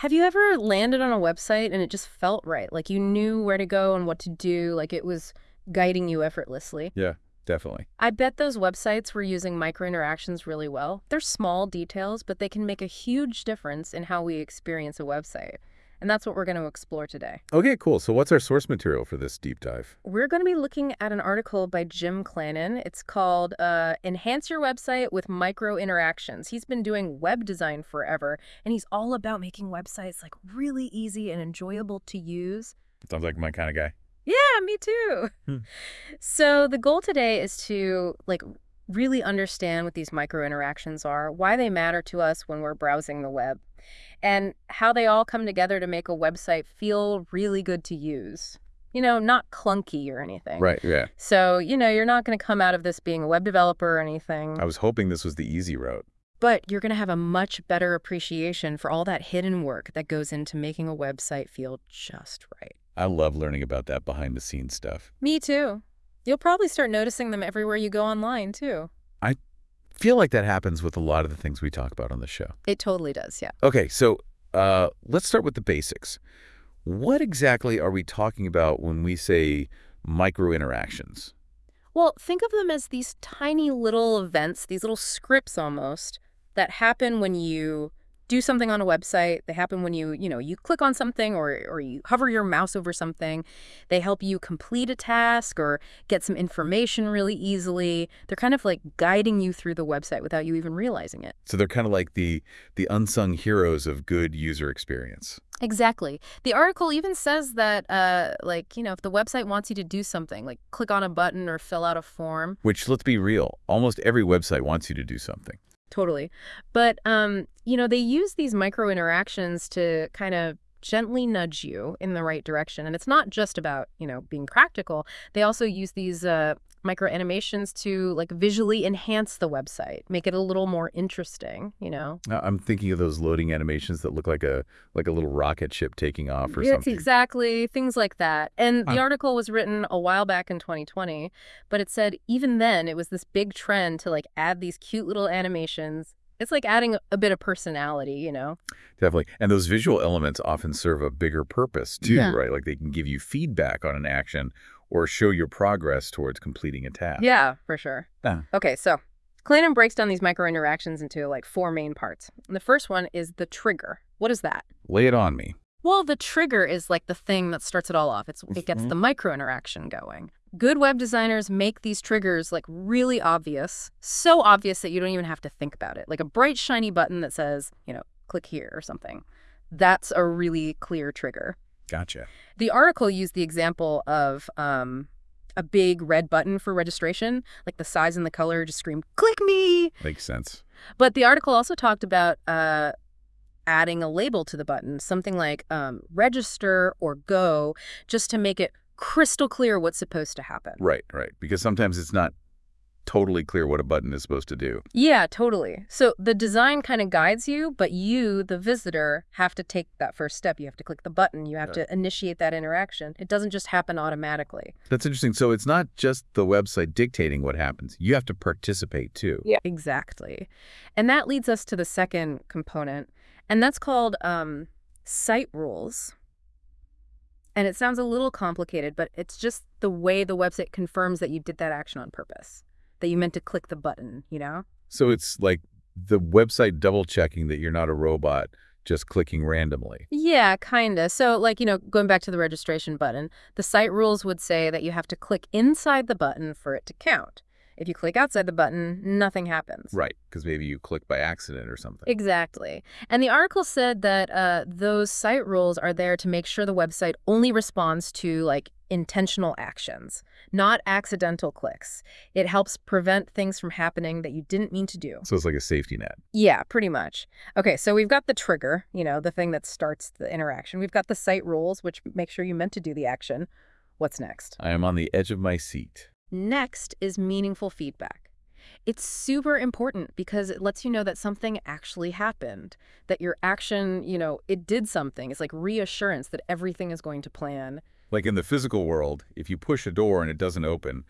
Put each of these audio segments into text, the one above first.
Have you ever landed on a website and it just felt right? Like you knew where to go and what to do, like it was guiding you effortlessly? Yeah, definitely. I bet those websites were using microinteractions really well. They're small details, but they can make a huge difference in how we experience a website. And that's what we're going to explore today. Okay, cool. So what's our source material for this deep dive? We're going to be looking at an article by Jim Clannon. It's called Enhance Your Website with Micro Interactions. He's been doing web design forever, and he's all about making websites like really easy and enjoyable to use. Sounds like my kind of guy. Yeah, me too. Hmm. So the goal today is to really understand what these micro interactions are, why they matter to us when we're browsing the web, and how they all come together to make a website feel really good to use. Not clunky or anything. Right, yeah. So, you're not going to come out of this being a web developer or anything, I was hoping this was the easy route. but you're going to have a much better appreciation for all that hidden work that goes into making a website feel just right. I love learning about that behind-the-scenes stuff. Me too. You'll probably start noticing them everywhere you go online, too. I feel like that happens with a lot of the things we talk about on the show. It totally does, yeah. Okay, so let's start with the basics. What exactly are we talking about when we say micro-interactions? Well, think of them as these tiny little events, these little scripts almost, that happen when you do something on a website. They happen when you click on something or you hover your mouse over something. They help you complete a task or get some information really easily. They're kind of like guiding you through the website without you even realizing it. So they're kind of like the unsung heroes of good user experience. Exactly. The article even says that, if the website wants you to do something, like click on a button or fill out a form. Which, let's be real, almost every website wants you to do something. Totally. But, they use these micro interactions to kind of gently nudge you in the right direction. And it's not just about, being practical. They also use these micro animations to visually enhance the website, make it a little more interesting. I'm thinking of those loading animations that look like a little rocket ship taking off or Yes, something. exactly. Things like that. And the Huh. article was written a while back in 2020, but it said even then it was this big trend to add these cute little animations. It's like adding a bit of personality. Definitely. And those visual elements often serve a bigger purpose too, Yeah. right? Like they can give you feedback on an action or show your progress towards completing a task. Yeah, for sure. Ah. Okay, so Clannon breaks down these micro interactions into four main parts. And the first one is the trigger. What is that? Lay it on me. Well, the trigger is the thing that starts it all off. It gets the micro interaction going. Good web designers make these triggers really obvious, so obvious that you don't even have to think about it. Like a bright shiny button that says, click here or something. That's a really clear trigger. Gotcha. The article used the example of a big red button for registration, like the size and the color just scream, click me. Makes sense. But the article also talked about adding a label to the button, something like register or go, just to make it crystal clear what's supposed to happen. Right. Because sometimes it's not totally clear what a button is supposed to do. Yeah, totally. So the design kind of guides you, but you, the visitor, have to take that first step. You have to click the button. You have to initiate that interaction. It doesn't just happen automatically. That's interesting. So it's not just the website dictating what happens. You have to participate too. Yeah, exactly. And that leads us to the second component, and that's called site rules. And it sounds a little complicated, but it's just the way the website confirms that you did that action on purpose, that you meant to click the button. So it's like the website double checking that you're not a robot just clicking randomly. Yeah, kind of. So, going back to the registration button, the site rules would say that you have to click inside the button for it to count. If you click outside the button, nothing happens. Right. Because maybe you click by accident or something. Exactly. And the article said that those site rules are there to make sure the website only responds to intentional actions, not accidental clicks. It helps prevent things from happening that you didn't mean to do. So it's like a safety net. Yeah, pretty much. Okay, so we've got the trigger, the thing that starts the interaction. We've got the site rules, which make sure you meant to do the action. What's next? I am on the edge of my seat. Next is meaningful feedback. It's super important because it lets you know that something actually happened, that your action, it did something. It's like reassurance that everything is going to plan. Like in the physical world, if you push a door and it doesn't open,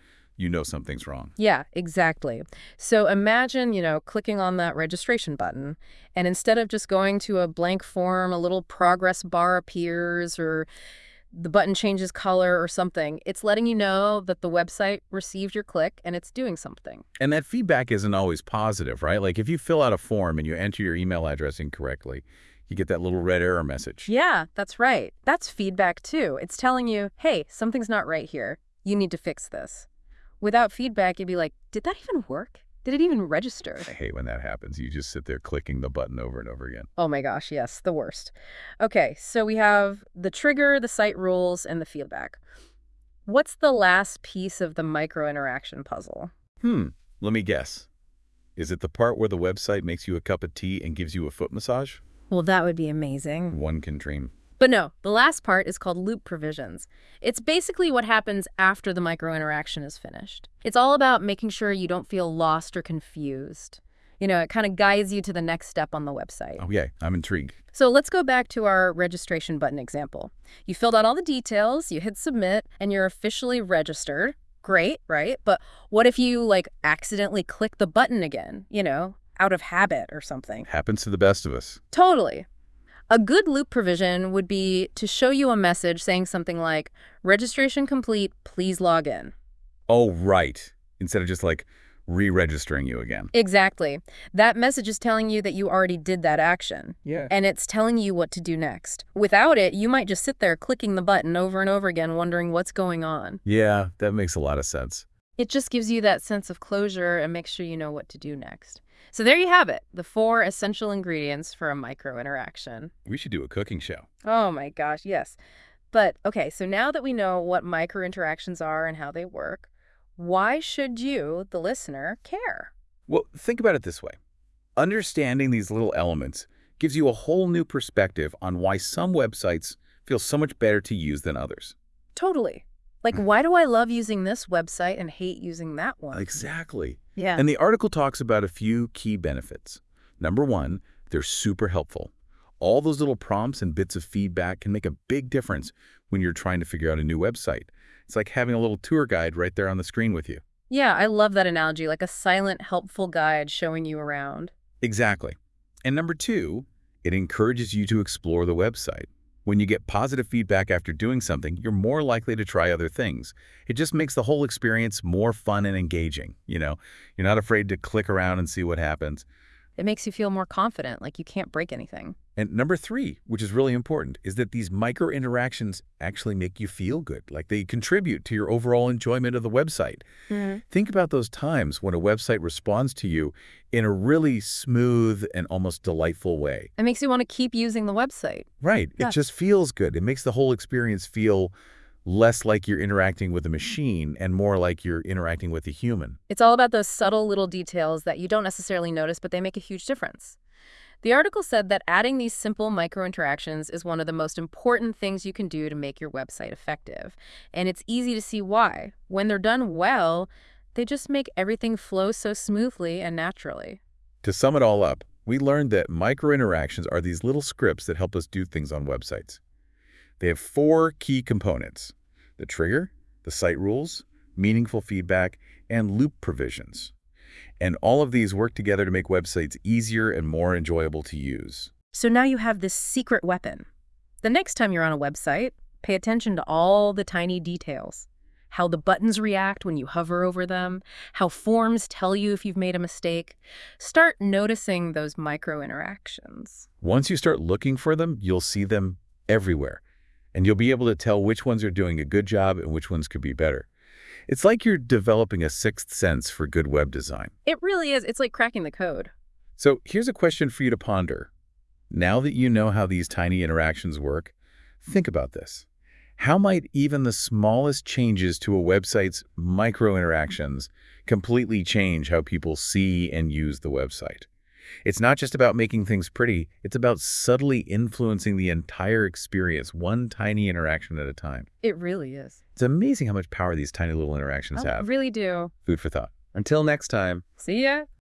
you know something's wrong. Yeah, exactly. So imagine, clicking on that registration button, and instead of just going to a blank form, a little progress bar appears, or the button changes color or something. It's letting you know that the website received your click and it's doing something. And that feedback isn't always positive, right? Like if you fill out a form and you enter your email address incorrectly, you get that little red error message. Yeah, that's right. That's feedback too. It's telling you, hey, something's not right here. You need to fix this. Without feedback, you'd be like, did that even work? Did it even register? I hate when that happens. You just sit there clicking the button over and over again. Oh my gosh, yes, the worst. Okay, so we have the trigger, the site rules, and the feedback. What's the last piece of the micro-interaction puzzle? Let me guess. Is it the part where the website makes you a cup of tea and gives you a foot massage? Well, that would be amazing. One can dream. But no, the last part is called loop provisions. It's basically what happens after the micro-interaction is finished. It's all about making sure you don't feel lost or confused. It kind of guides you to the next step on the website. Oh, yeah, I'm intrigued. So let's go back to our registration button example. You filled out all the details, you hit submit, and you're officially registered. Great, right? But what if you, accidentally click the button again, out of habit or something? Happens to the best of us. Totally. A good loop provision would be to show you a message saying something like, registration complete, please log in. Oh, right. Instead of just re-registering you again. Exactly. That message is telling you that you already did that action. Yeah. And it's telling you what to do next. Without it, you might just sit there clicking the button over and over again, wondering what's going on. Yeah, that makes a lot of sense. It just gives you that sense of closure and makes sure you know what to do next. So there you have it, the 4 essential ingredients for a micro-interaction. We should do a cooking show. Oh my gosh, yes. But okay, so now that we know what micro-interactions are and how they work, why should you, the listener, care? Well, think about it this way. Understanding these little elements gives you a whole new perspective on why some websites feel so much better to use than others. Totally. Why do I love using this website and hate using that one? Exactly. Yeah. And the article talks about a few key benefits. Number 1, they're super helpful. All those little prompts and bits of feedback can make a big difference when you're trying to figure out a new website. It's like having a little tour guide right there on the screen with you. Yeah, I love that analogy, like a silent, helpful guide showing you around. Exactly. And number 2, it encourages you to explore the website. When you get positive feedback after doing something, you're more likely to try other things. It just makes the whole experience more fun and engaging. You're not afraid to click around and see what happens. It makes you feel more confident, like you can't break anything. And number 3, which is really important, is that these micro interactions actually make you feel good. Like they contribute to your overall enjoyment of the website. Think about those times when a website responds to you in a really smooth and almost delightful way. It makes you want to keep using the website. Right. Yeah. It just feels good. It makes the whole experience feel less like you're interacting with a machine and more like you're interacting with a human. It's all about those subtle little details that you don't necessarily notice, but they make a huge difference. The article said that adding these simple micro-interactions is one of the most important things you can do to make your website effective. And it's easy to see why. When they're done well, they just make everything flow so smoothly and naturally. To sum it all up, we learned that micro-interactions are these little scripts that help us do things on websites. They have 4 key components: the trigger, the site rules, meaningful feedback, and loop provisions. And all of these work together to make websites easier and more enjoyable to use. So now you have this secret weapon. The next time you're on a website, pay attention to all the tiny details. How the buttons react when you hover over them, how forms tell you if you've made a mistake. Start noticing those micro-interactions. Once you start looking for them, you'll see them everywhere. And you'll be able to tell which ones are doing a good job and which ones could be better. It's like you're developing a sixth sense for good web design. It really is. It's like cracking the code. So here's a question for you to ponder. Now that you know how these tiny interactions work, think about this. How might even the smallest changes to a website's micro-interactions completely change how people see and use the website? It's not just about making things pretty, it's about subtly influencing the entire experience, one tiny interaction at a time. It really is. It's amazing how much power these tiny little interactions I have. really do. Food for thought. Until next time. See ya.